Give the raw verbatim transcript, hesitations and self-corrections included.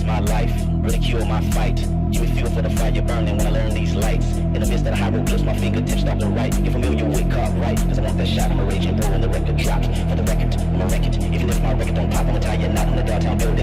my life, ridicule my fight. You would feel for the fire burning when I learn these lights. In the midst of the high road, close my fingertips start to write. You're familiar with copyright, cause I want that shot. I'm a raging bull when the record drops. For the record, I'm a record. Even if my record don't pop, I'ma tie you knot in the downtown building.